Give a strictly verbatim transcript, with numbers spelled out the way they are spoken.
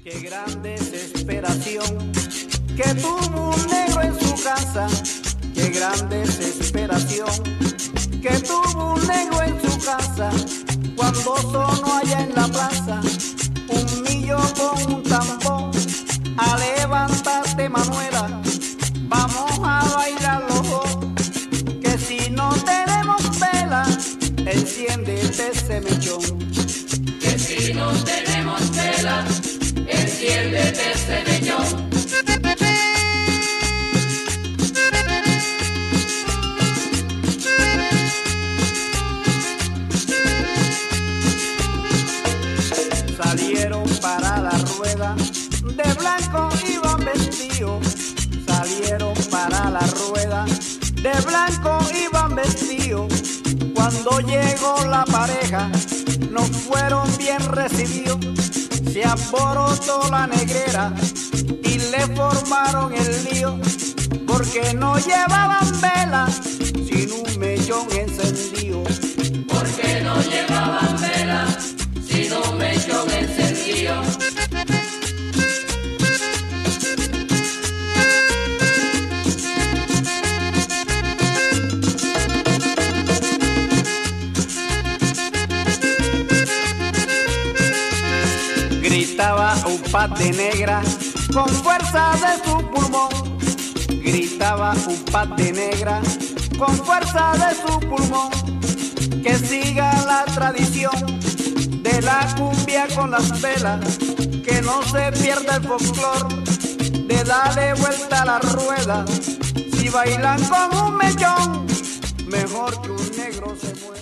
Qué gran desesperación que tuvo un negro en su casa. Qué gran desesperación que tuvo un negro en su casa. Cuando sonó allá en la plaza un millo con un tambor. A levantarte, Manuela, vamos a bailar los dos. Que si no tenemos vela, enciéndete ese mechón. Que si no tenemos vela, enciéndete ese mechón. Salieron para la rueda, de blanco iban vestidos. Salieron para la rueda, de blanco iban vestidos. Cuando llegó la pareja, no fueron bien recibidos. Se alborotó la negrera y le formaron el lío, porque no llevaban vela sin un mechón encendido. Porque no llevaban vela sin un mechón encendido. Gritaba un pate negra con fuerza de su pulmón. Gritaba un pate negra con fuerza de su pulmón. Que siga la tradición de la cumbia con las velas. Que no se pierda el folclor de darle vuelta a la rueda. Si bailan con un mechón, mejor que un negro se muera.